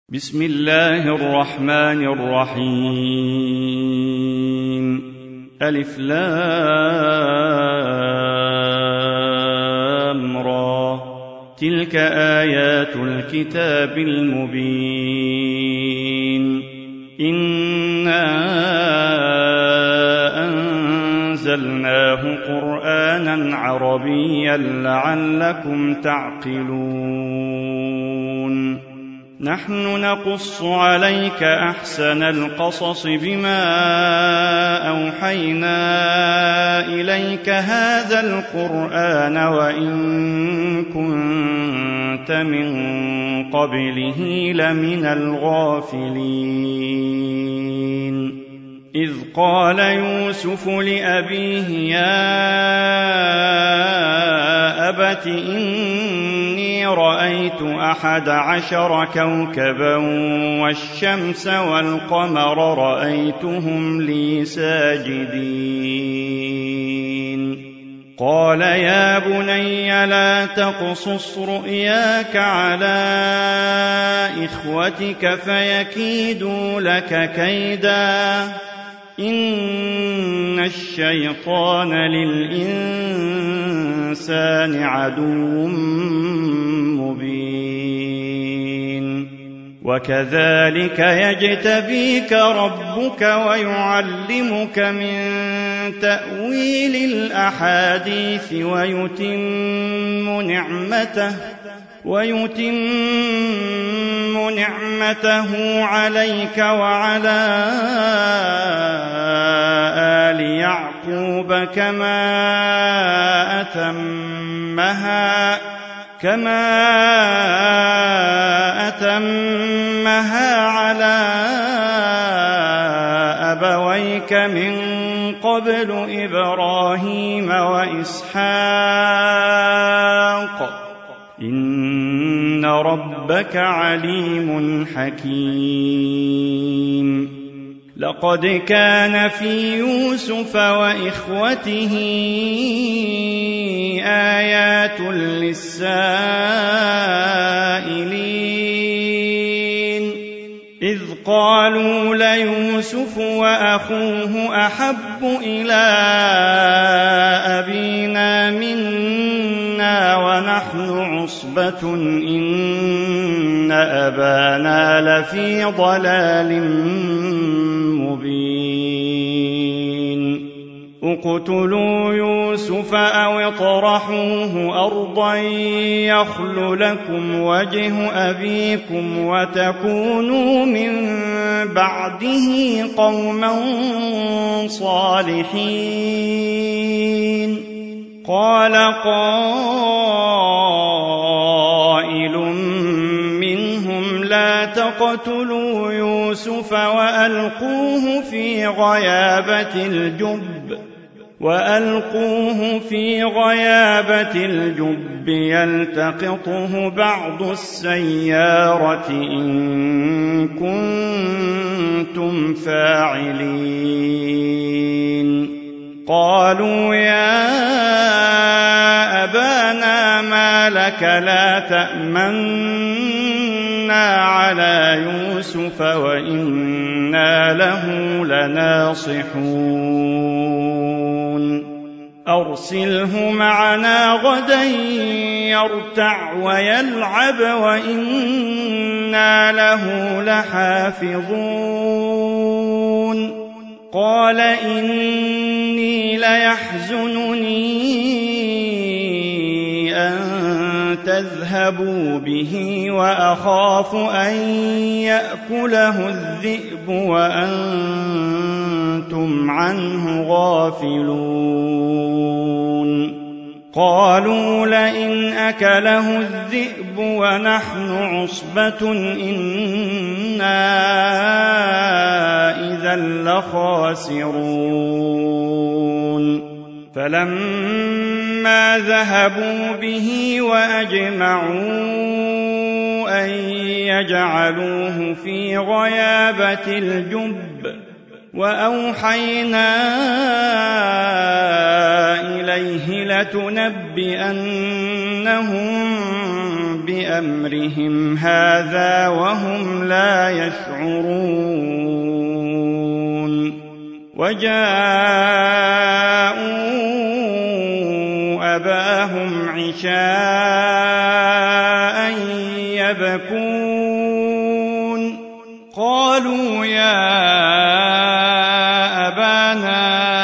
بسم الله الرحمن الرحيم. ألف لام را، تلك آيات الكتاب المبين. إنا أنزلناه قرآنا عربيا لعلكم تعقلون. نحن نقص عليك أحسن القصص بما أوحينا إليك هذا القرآن وإن كنت من قبله لمن الغافلين. إذ قال يوسف لأبيه يا أبت إني رأيت 11 كوكبا والشمس والقمر رأيتهم لي ساجدين. قال يا بني لا تقصص رؤياك على إخوتك فيكيدوا لك كيدا إن الشيطان للإنسان عدو مبين. وكذلك يجتبيك ربك ويعلمك من تأويل الأحاديث ويتم نعمته عليك وعلى آل يعقوب كما أتمها على أبويك من قبل إبراهيم وإسحاق إن ربك عليم حكيم. لقد كان في يوسف وإخوته آيات للسائلين إذ قالوا ليوسف وأخوه أحب إلى أبينا منا ونحن عصبة إن أبانا لفي ضلال مبين. اقتلوا يوسف أو اطرحوه أرضا يخل لكم وجه أبيكم وتكونوا من بعده قوما صالحين. قال قائل منهم لا تقتلوا يوسف وألقوه في غيابة الجب يلتقطه بعض السيارة إن كنتم فاعلين. قالوا يا أبانا ما لك لا تأمنا على يوسف وإنا له لناصحون. أرسله معنا غدا يرتع ويلعب وإنا له لحافظون. قال إني ليحزنني أن تذهبوا به وأخاف أن يأكله الذئب وأنتم عنه غافلون. قالوا لئن أكله الذئب ونحن عصبة إنا إذا لخاسرون. فلما ذهبوا به وأجمعوا أن يجعلوه في غيابة الجب وأوحينا إليه لتنبئنهم بأمرهم هذا وهم لا يشعرون وجاءوا أباهم عشاء يبكون قالوا يا أبانا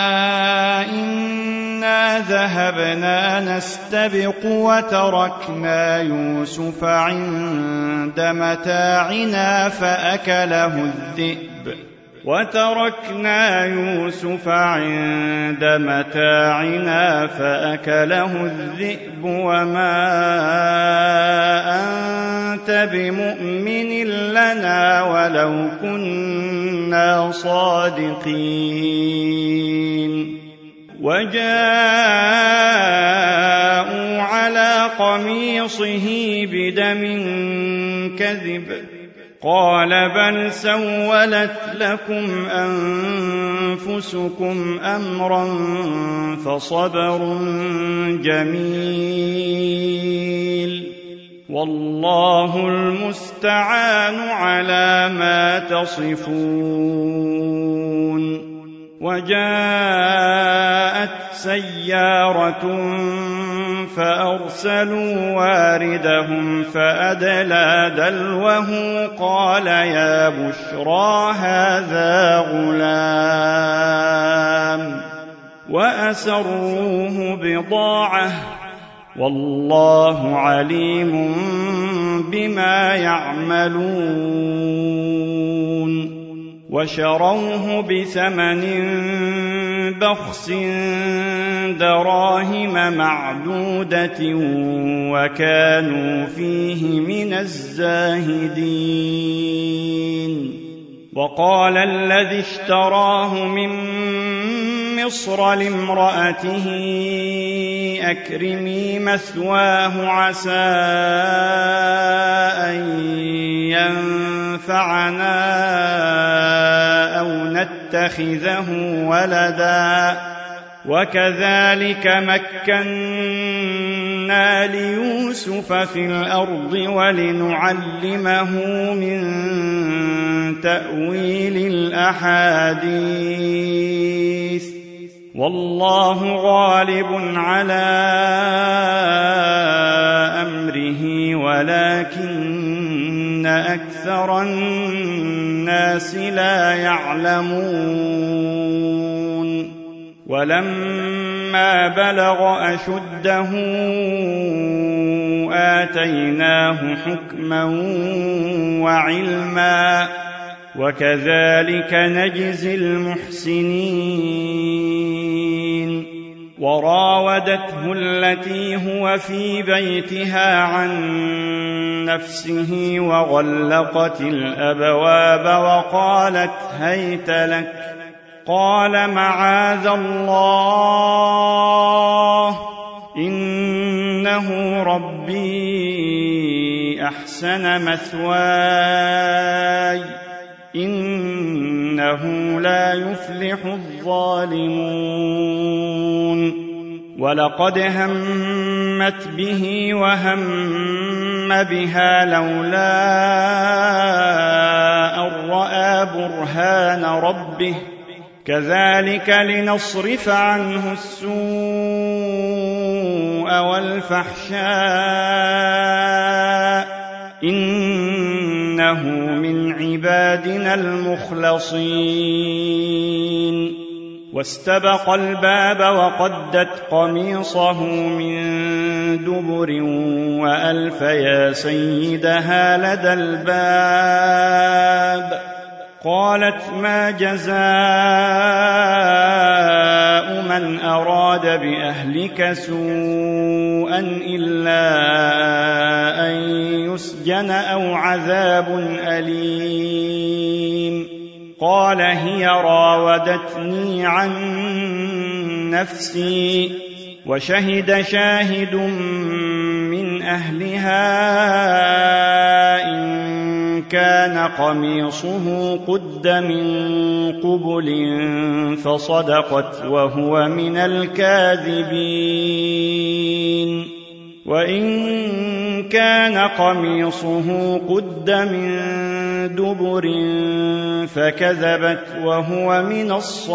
إنا ذهبنا نستبق وتركنا يوسف عند متاعنا فأكله الذئب وما أنت بمؤمن لنا ولو كنا صادقين وجاءوا على قميصه بدم كذب قال بل سولت لكم أنفسكم أمرا فصبر جميل والله المستعان على ما تصفون وجاءت سيارة فأرسلوا واردهم فأدلى دلوه قال يا بشرى هذا غلام وأسروه بضاعة والله عليم بما يعملون وشروه بثمن بخس دراهم معدودة وكانوا فيه من الزاهدين وقال الذي اشتراه من مصر لامرأته أكرمي مثواه عسى أن ينفعنا أو نتخذه ولدا وكذلك مكنا ليوسف في الأرض ولنعلمه من تأويل الأحاديث والله غالب على أمره ولكن أكثر الناس لا يعلمون ولما بلغ أشده آتيناه حكما وعلما وكذلك نجزي المحسنين وراودته التي هو في بيتها عن نفسه وغلقت الأبواب وقالت هيت لك قال معاذ الله إنه ربي أحسن مثواي إنه لا يفلح الظالمون ولقد همت به وهم بها لولا أن رأى برهان ربه كذلك لنصرف عنه السوء والفحشاء إنه من عبادنا المخلصين واستبق الباب وقدت قميصه من دبر وألف يا سيدها لدى الباب قالت ما جزاء من أراد بأهلك سوءا إلا أن يسجن أو عذاب أليم قال هي راودتني عن نفسي وشهد شاهد من أهلها إن كان قميصه قد من قبل فصدقت وهو من الكاذبين وإن كان قميصه قد من دبر فكذبت وهو من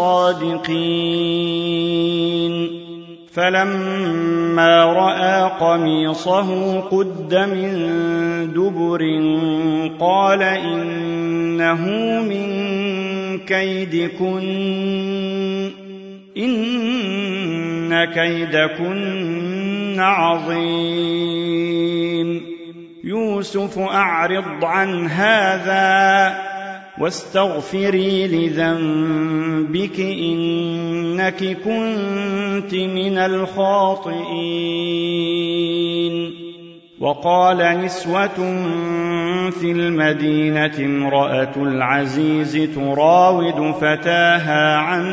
الصادقين فلما رأى قميصه قد من دبر قال إنه من كيدكن إن كيدكن عظيم يوسف أعرض عن هذا واستغفري لذنبك إنك كنت من الخاطئين وقال نسوة في المدينة امرأة العزيز تراود فتاها عن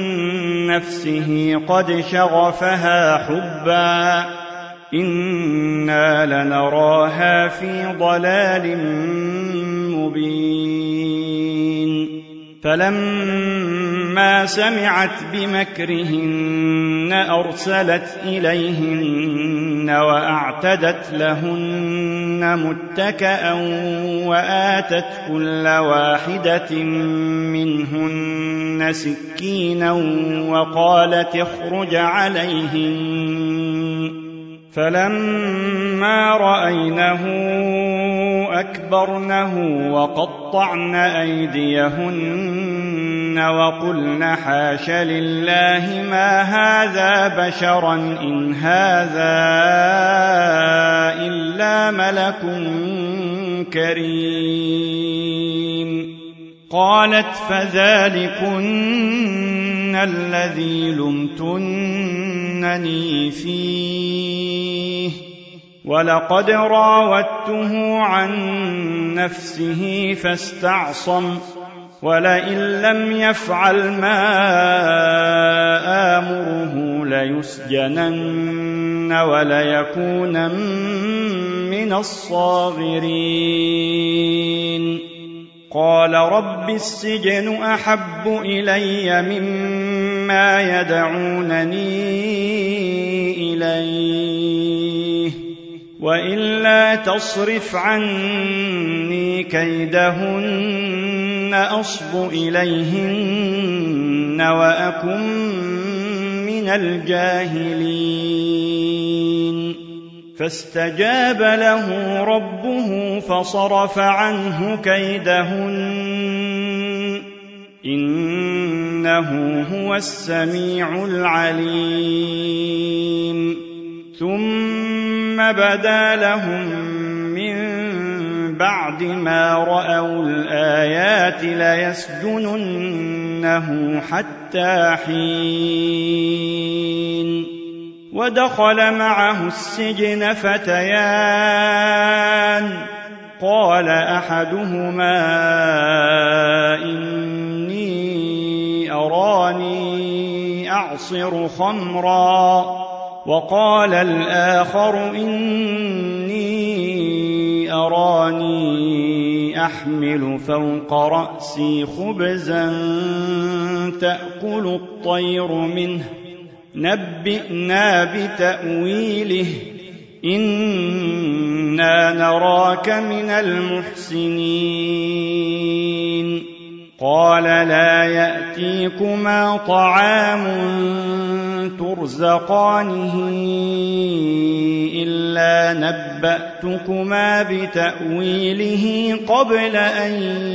نفسه قد شغفها حبا إنا لنراها في ضلال مبين فلما سمعت بمكرهن أرسلت إليهن وأعتدت لهن متكأ وآتت كل واحدة منهن سكينا وقالت اخرج عليهن فلما رأينه أكبرنه وقطعن أيديهن وقلن حاش لله ما هذا بشرا إن هذا إلا ملك كريم قالت فذلكن الذي لمتنني فيه ولقد راودته عن نفسه فاستعصم ولئن لم يفعل ما آمره ليسجنن وليكونن من الصاغرين قال رب السجن أحب إلي مما يدعونني إليه وإلا تصرف عني كيدهن أصب إليهن وأكن من الجاهلين فاستجاب له ربه فصرف عنه كيدهن إنه هو السميع العليم ثم بدا لهم من بعد ما رأوا الآيات ليسجننه حتى حين ودخل معه السجن فتيان قال أحدهما إني أراني أعصر خمرا وقال الآخر إني أراني أحمل فوق رأسي خبزا تأكل الطير منه نبئنا بتأويله إنا نراك من المحسنين قال لا يأتيكما طعام ترزقانه إلا نبأتكما بتأويله قبل أن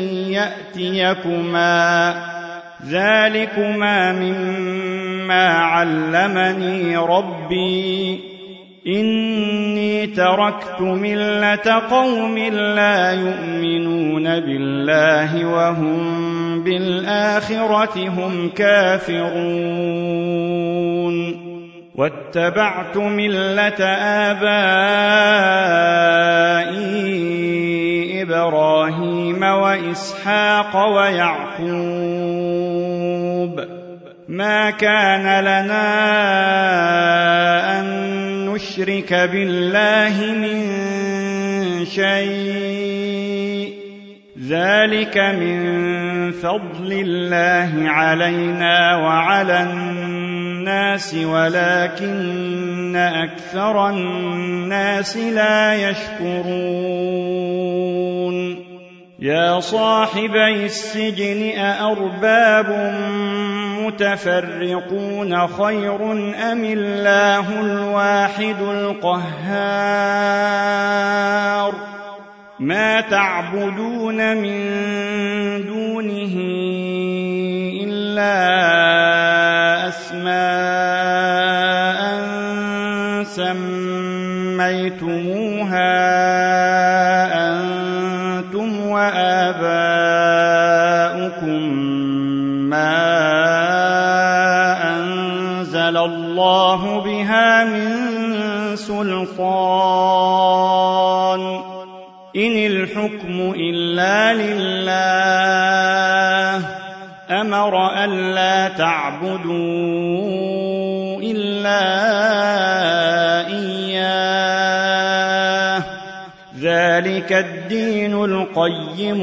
يأتيكما ذلكما مما علمني ربي إني تركت ملة قوم لا يؤمنون بالله وهم بالآخرة هم كافرون واتبعت ملة آبائي إبراهيم وإسحاق ويعقوب ما كان لنا أن نشرك بالله من شيء ذلك من فضل الله علينا وعلى الناس ولكن أكثر الناس لا يشكرون يا صاحبي السجن أأرباب متفرقون خير أم الله الواحد القهار ما تعبدون من دونه إلا أسماء سميتموها أنتم وآباؤكم ما أنزل الله بها من سلطان إن الحكم إلا لله أمر ألا تعبدوا إلا إياه ذلك الدين القيم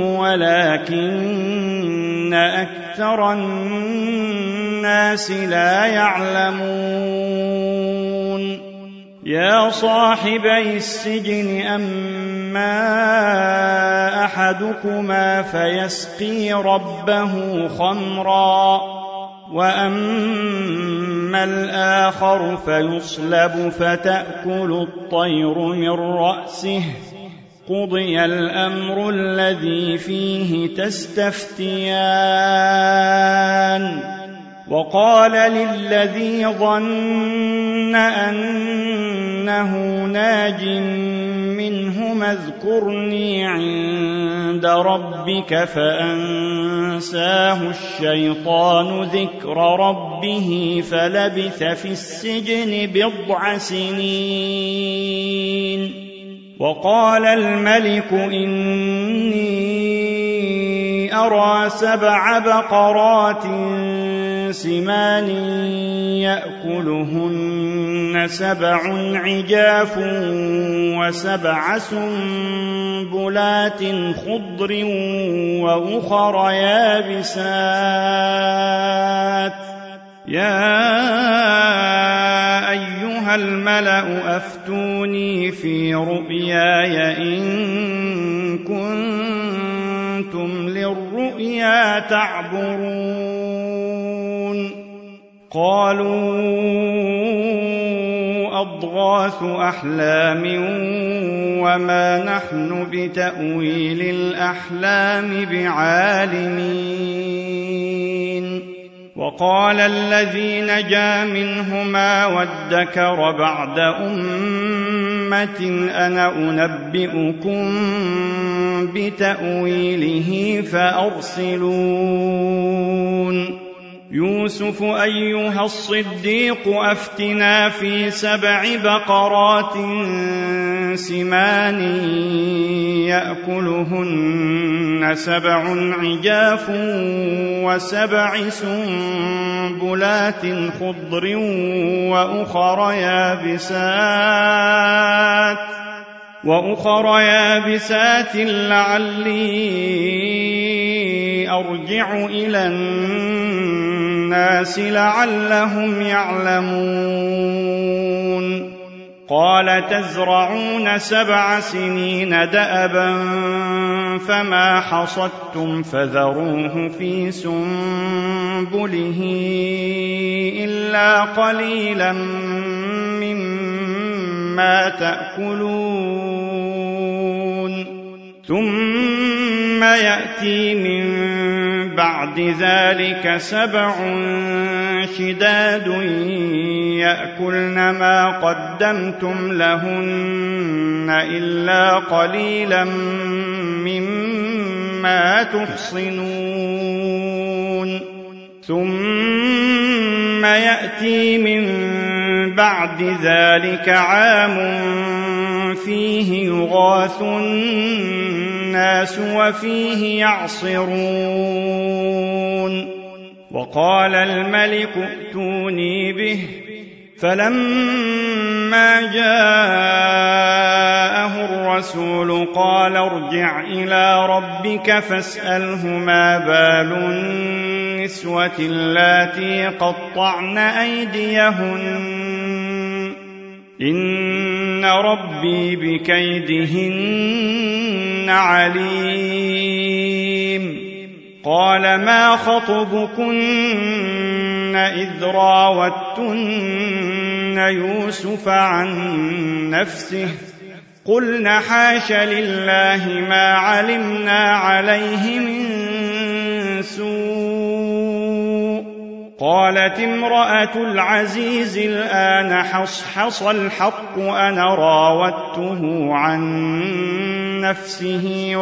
ولكن أكثر الناس لا يعلمون يا صاحبي السجن أما أحدكما فيسقي ربه خمرا وأما الآخر فيصلب فتأكل الطير من رأسه قضي الأمر الذي فيه تستفتيان وقال للذي ظن أنه ناج منهما اذكرني عند ربك فأنساه الشيطان ذكر ربه فلبث في السجن 9 سنين وقال الملك إني أرى 7 بقرات سمان يأكلهن 7 عجاف و7 سنبلات خضر وأخر يابسات يا أيها الملأ أفتوني في رؤياي إن كنتم للرؤيا تعبرون قالوا أضغاث أحلام وما نحن بتأويل الأحلام بعالمين وقال الذي نجا منهما وادكر بعد أمة أنا أنبئكم بتأويله فأرسلون يوسف أيها الصديق أفتنا في 7 بقرات سمان يأكلهن 7 عجاف و7 سنبلات خضر وأخر يابسات لعلي أرجع إلى الناس لعلهم يعلمون قال تزرعون 7 سنين دأبا فما حصدتم فذروه في سنبله إلا قليلا مما تأكلون ثم يأتي من بعد ذلك 7 شداد يأكلن ما قدمتم لهن إلا قليلا مما تحصنون ثم يأتي من بعد ذلك عام فيه يغاث الناس وفيه يعصرون وقال الملك ائتوني به فلما جاءه الرسول قال ارجع إلى ربك فاسأله ما بال النسوة اللاتي قطعن أيديهن إن ربي بكيدهن عليم. قال ما خطبكن إذ راوتن يوسف عن نفسه قلن حاش لله ما علمنا عليه من سوء. قالت امرأة العزيز الآن حصحص الحق أنا راودته عن نفسه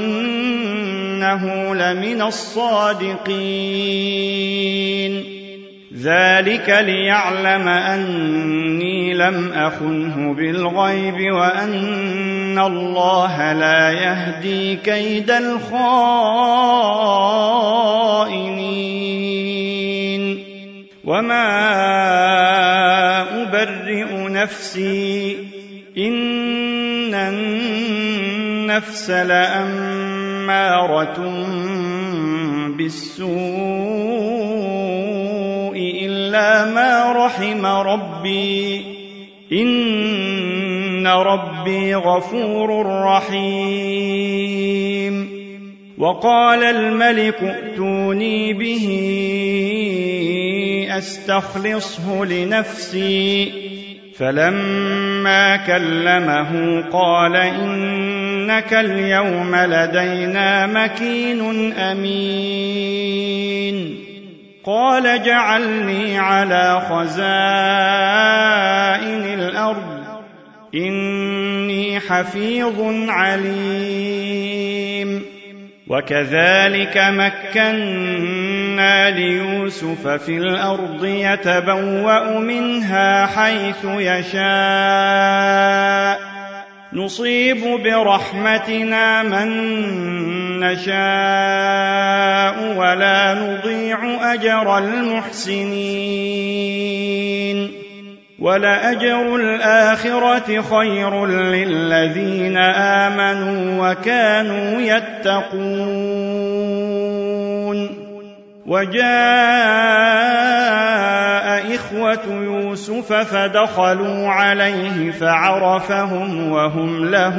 وإنه لمن الصادقين. ذلك ليعلم أني لم أخنه بالغيب وأن الله لا يهدي كيد الخائنين. وما أبرئ نفسي إن النفس لأمارة بالسوء إلا ما رحم ربي إن ربي غفور رحيم. وقال الملك ائتوني به أستخلصه لنفسي فلما كلمه قال إنك اليوم لدينا مكين أمين. قال جعلني على خزائن الأرض إني حفيظ عليم. وكذلك مكنا ليوسف في الأرض يتبوأ منها حيث يشاء نصيب برحمتنا من نشاء ولا نضيع أجر المحسنين. ولأجر الآخرة خير للذين آمنوا وكانوا يتقون. وجاء إخوة يوسف فدخلوا عليه فعرفهم وهم له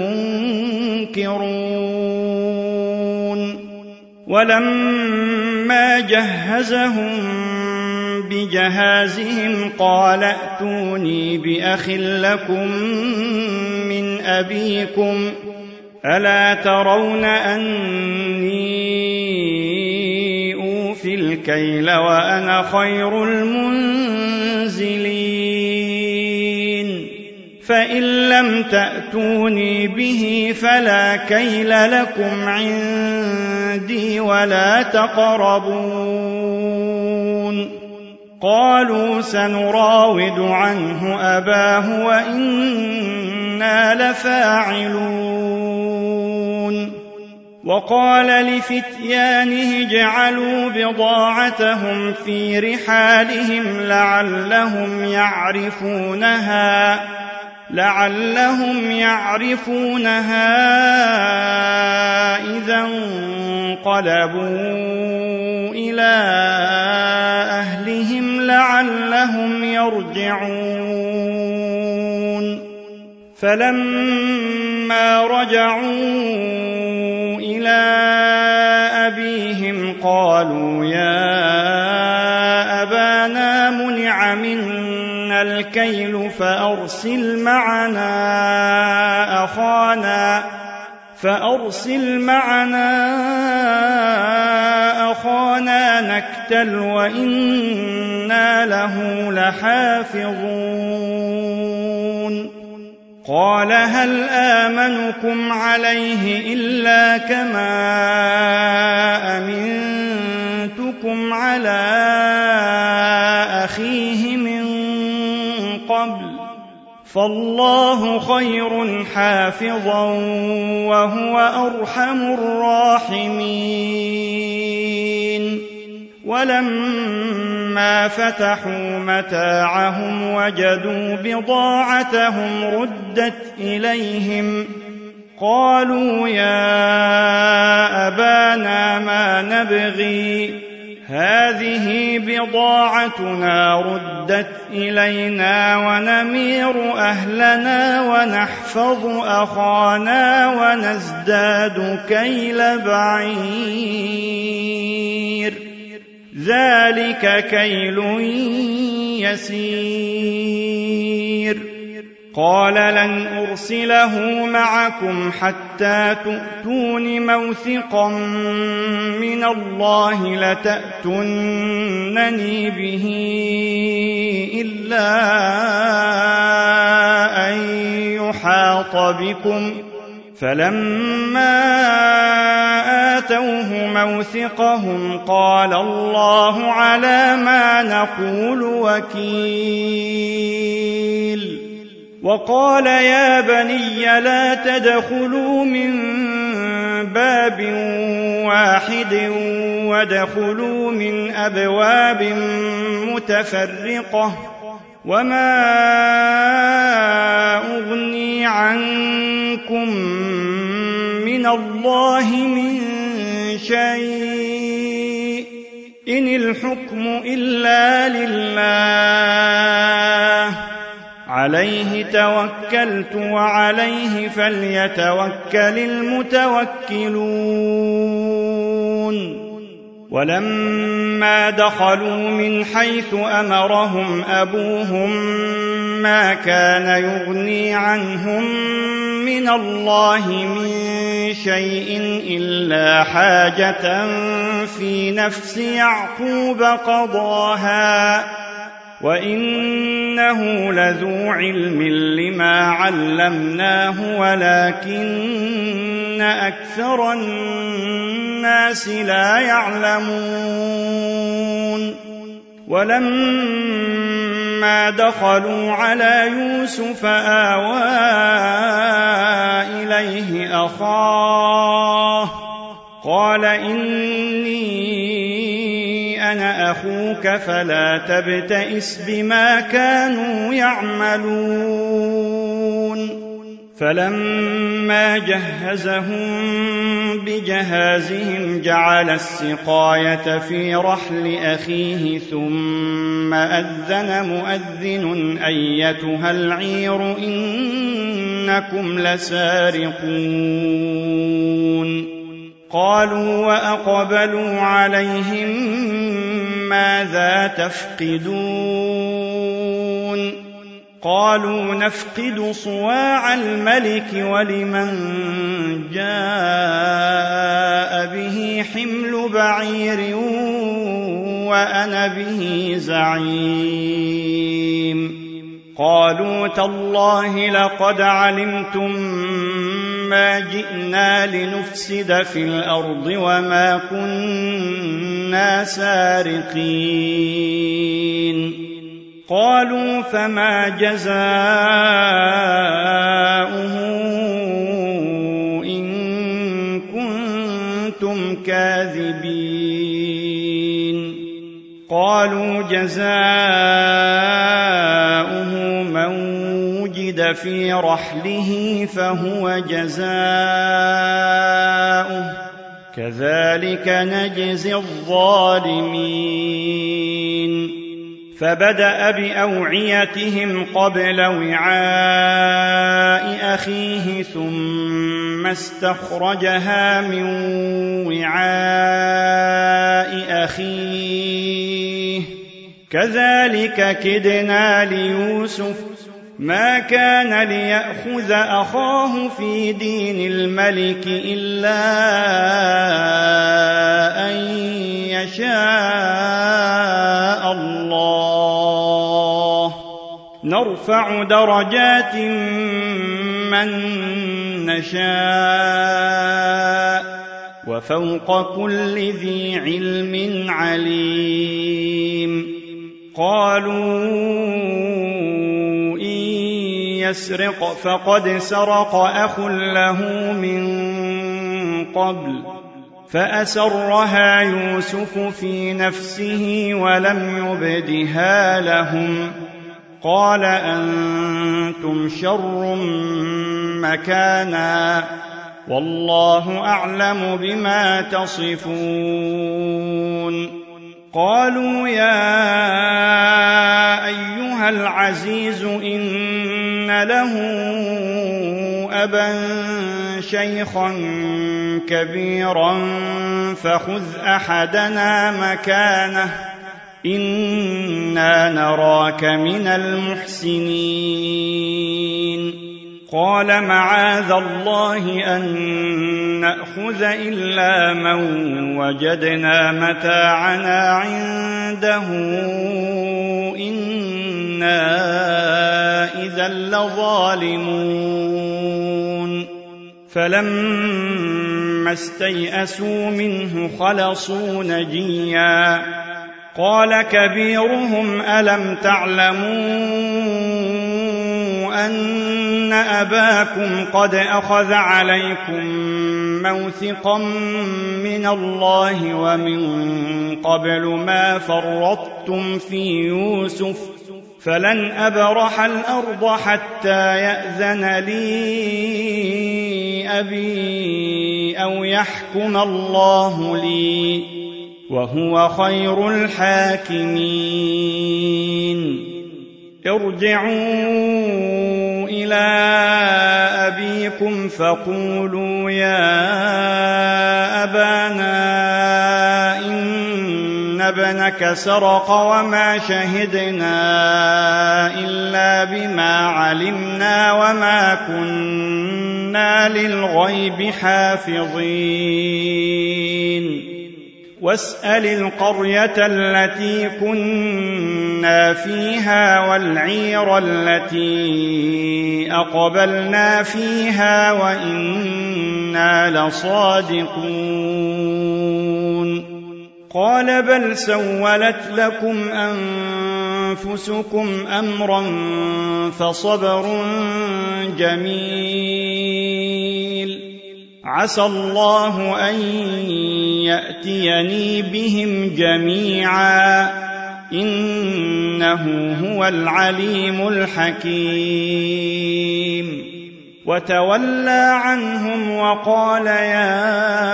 منكرون. ولما جهزهم بجهازهم قال ائتوني بأخ لكم من أبيكم ألا ترون أني أوفي الكيل وأنا خير المنزلين. فإن لم تأتوني به فلا كيل لكم عندي ولا تقربون. قالوا سنراود عنه أباه وإنا لفاعلون. وقال لفتيانه اجعلوا بضاعتهم في رحالهم لعلهم يعرفونها إذا انقلبوا إلى أهلهم لعلهم يرجعون. فلما رجعوا إلى أبيهم قالوا يا أبانا منع منا الكيل فأرسل معنا أخانا نكتل وإنا له لحافظون. قال هل آمنكم عليه إلا كما أمنتكم على أخيه من قبل فالله خير حافظا وهو أرحم الراحمين. ولما فلما فتحوا متاعهم وجدوا بضاعتهم ردت إليهم قالوا يا أبانا ما نبغي هذه بضاعتنا ردت إلينا ونمير أهلنا ونحفظ أخانا ونزداد كيل بعير ذلك كيل يسير قال لن أرسله معكم حتى تؤتون موثقا من الله لتأتونني به إلا أن يحاط بكم فلما آتوه موثقهم قال الله على ما نقول وكيل وقال يا بني لا تدخلوا من باب واحد وادخلوا من أبواب متفرقة وما أغني عنكم من الله من شيء إن الحكم إلا لله عليه توكلت وعليه فليتوكل المتوكلون ولما دخلوا من حيث أمرهم أبوهم ما كان يغني عنهم من الله من شيء إلا حاجة في نفس يعقوب قضاها وإنه لذو علم لما علمناه ولكن أكثر الناس لا يعلمون ولما دخلوا على يوسف آوى إليه أخاه قال إني أنا أخوك فلا تبتئس بما كانوا يعملون فلما جهزهم بجهازهم جعل السقاية في رحل أخيه ثم أذن مؤذن أيتها العير إنكم لسارقون قالوا وأقبلوا عليهم ماذا تفقدون قالوا نفقد صواع الملك ولمن جاء به حمل بعير وأنا به زعيم قالوا تالله لقد علمتم ما جئنا لنفسد في الأرض وما كنا سارقين قالوا فما جزاؤه إن كنتم كاذبين قالوا جزاؤه من وجد في رحله فهو جزاؤه كذلك نجزي الظالمين فبدأ بأوعيتهم قبل وعاء أخيه ثم استخرجها من وعاء أخيه كذلك كدنا ليوسف ما كان ليأخذ أخاه في دين الملك إلا أن يشاء الله نرفع درجات من نشاء وفوق كل ذي علم عليم قالوا إن يسرق فقد سرق أخ له من قبل فأسرها يوسف في نفسه ولم يبدها لهم قال أنتم شر مكانا والله أعلم بما تصفون قالوا يا أيها العزيز إن له أبا شيخا كبيرا فخذ أحدنا مكانه إنا نراك من المحسنين قال معاذ الله أن نأخذ إلا من وجدنا متاعنا عنده إنا إذا لظالمون فلما استيئسوا منه خلصوا نجيا قال كبيرهم ألم تعلموا أن أباكم قد أخذ عليكم موثقا من الله ومن قبل ما فرطتم في يوسف فلن أبرح الأرض حتى يأذن لي أبي أو يحكم الله لي وهو خير الحاكمين ارجعوا إلى أبيكم فقولوا يا أبانا إن ابنك سرق وما شهدنا إلا بما علمنا وما كنا للغيب حافظين واسأل القرية التي كنا فيها والعير التي أقبلنا فيها وإنا لصادقون قال بل سولت لكم أنفسكم أمرا فصبر جميل عسى الله أن يأتيني بهم جميعا إنه هو العليم الحكيم وتولى عنهم وقال يا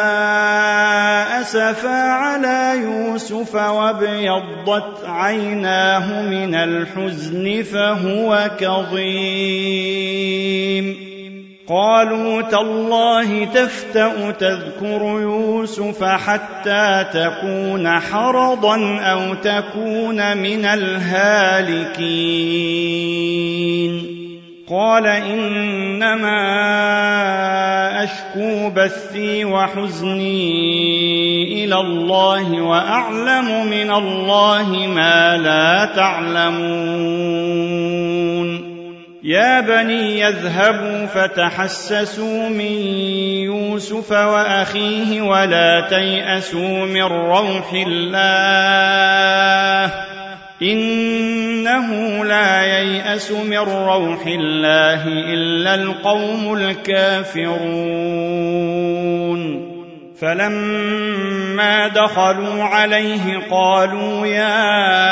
أسفا على يوسف وابيضت عيناه من الحزن فهو كظيم قالوا تالله تفتأ تذكر يوسف حتى تكون حرضا أو تكون من الهالكين قال إنما أشكو بثي وحزني إلى الله وأعلم من الله ما لا تعلمون يا بني يذهبوا فتحسسوا من يوسف وأخيه ولا تيأسوا من روح الله إنه لا ييأس من روح الله إلا القوم الكافرون فلما دخلوا عليه قالوا يا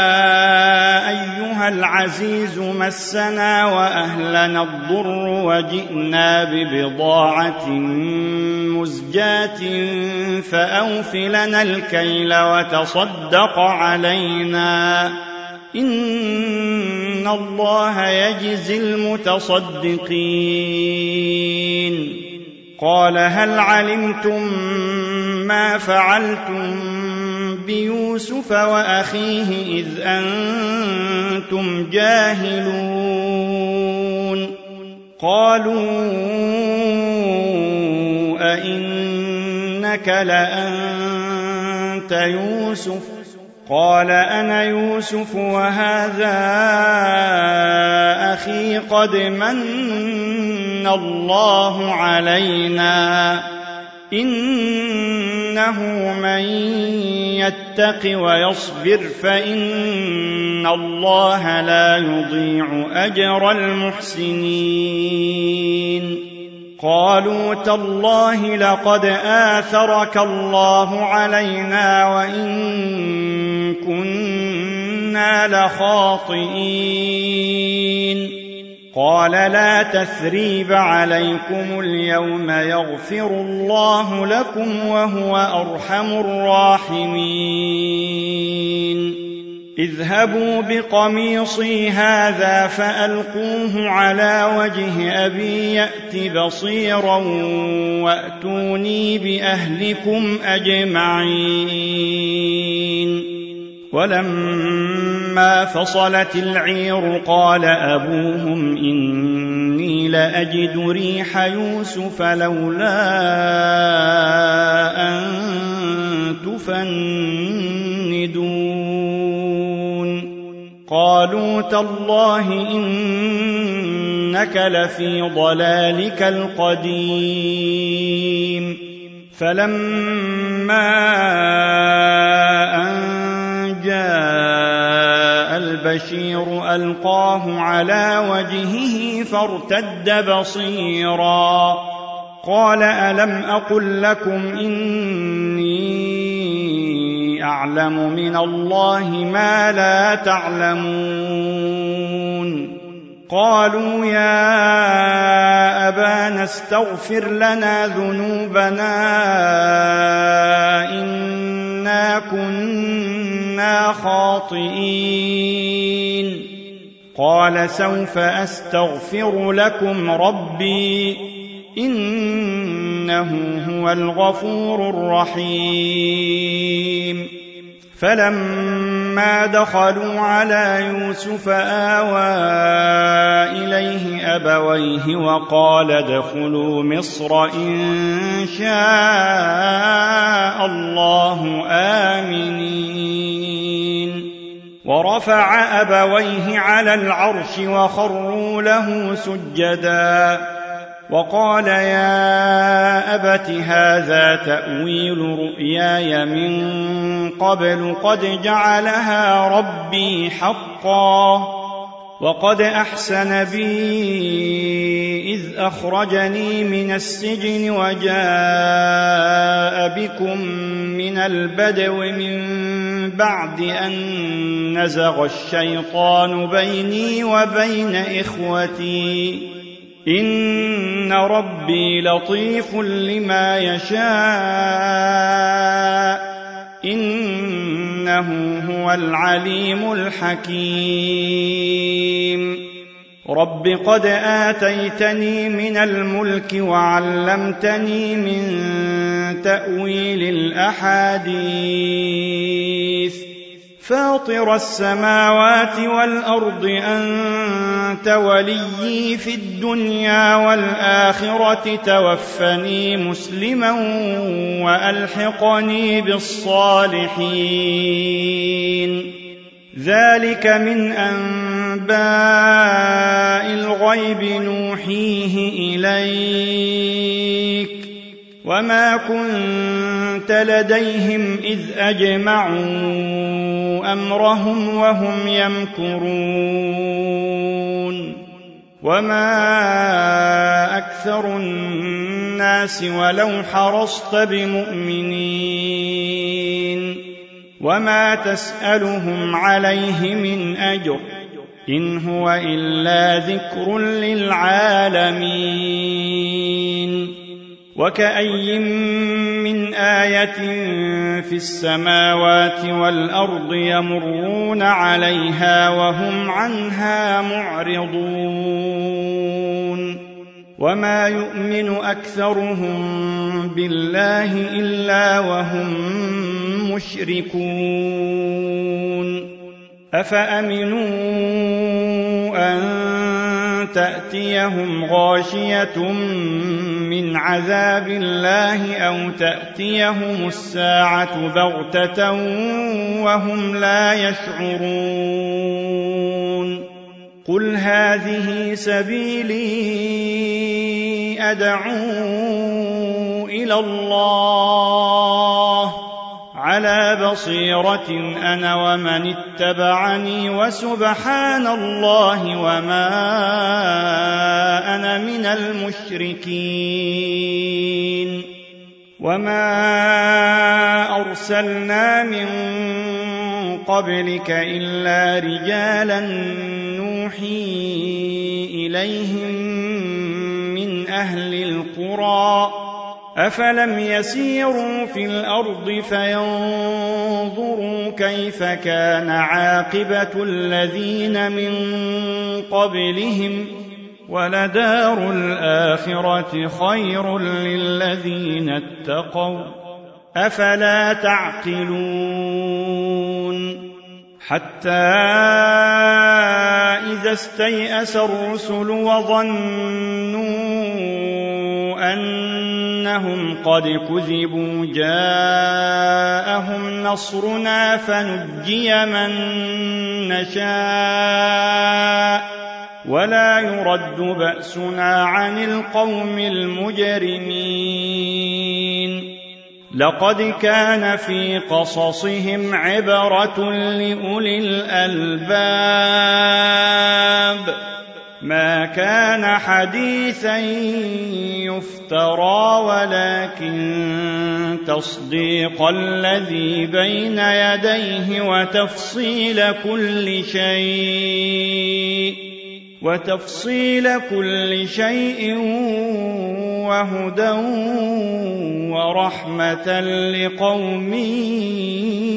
أيها العزيز مسنا وأهلنا الضر وجئنا ببضاعة مزجاة فأوف لنا الكيل وتصدق علينا إن الله يجزي المتصدقين قال هل علمتم ما فعلتم بيوسف وأخيه إذ أنتم جاهلون قالوا أئنك لأنت يوسف قال أنا يوسف وهذا أخي قد من الله علينا إنه من يتق ويصبر فإن الله لا يضيع أجر المحسنين قالوا تالله لقد آثرك الله علينا وإن كنا لخاطئين قال لا تثريب عليكم اليوم يغفر الله لكم وهو أرحم الراحمين اذهبوا بقميصي هذا فألقوه على وجه أبي يأت بصيرا وأتوني بأهلكم أجمعين ولما فصلت العير قال أبوهم إني لأجد ريح يوسف لولا أن تفندون قالوا تالله إنك لفي ضلالك القديم فلما أن جاء البشير ألقاه على وجهه فارتد بصيرا قال ألم أقل لكم إني أعلم من الله ما لا تعلمون قالوا يا أبانا استغفر لنا ذنوبنا إنا كنا خاطئين قال سوف أستغفر لكم ربي إنه هو الغفور الرحيم فلما دخلوا على يوسف آوى إليه أبويه وقال ادخلوا مصر إن شاء الله آمنين ورفع أبويه على العرش وخروا له سجدا وقال يا أبت هذا تأويل رؤياي من قبل قد جعلها ربي حقا وقد أحسن بي إذ أخرجني من السجن وجاء بكم من البدو من بعد أن نزغ الشيطان بيني وبين إخوتي إن ربي لطيف لما يشاء إنه هو العليم الحكيم رب قد آتيتني من الملك وعلمتني من تأويل الأحاديث فاطر السماوات والأرض أنت وليي في الدنيا والآخرة توفني مسلما وألحقني بالصالحين ذلك من أنباء الغيب نوحيه إليك وما كنت لديهم إذ أجمعوا أمرهم وهم يمكرون وما أكثر الناس ولو حرصت بمؤمنين وما تسألهم عليه من أجر إن هو إلا ذكر للعالمين وكأي من آية في السماوات والأرض يمرون عليها وهم عنها معرضون وما يؤمن أكثرهم بالله إلا وهم مشركون أفأمنوا أن تأتيهم غاشية من عذاب الله أو تأتيهم الساعة بغتة وهم لا يشعرون قل هذه سبيلي أدعو إلى الله على بصيرة أنا ومن اتبعني وسبحان الله وما أنا من المشركين. وما أرسلنا من قبلك إلا رجالا نوحي إليهم من أهل القرى أفلم يسيروا في الأرض فينظروا كيف كان عاقبة الذين من قبلهم ولدار الآخرة خير للذين اتقوا أفلا تعقلون. حتى إذا استيأس الرسل وظنوا أنهم قد كذبوا جاءهم نصرنا فنجي من نشاء ولا يرد بأسنا عن القوم المجرمين. لقد كان في قصصهم عبرة لأولي الألباب ما كان حديثا يفترى ولكن تصديق الذي بين يديه وتفصيل كل شيء وهدى ورحمة لقوم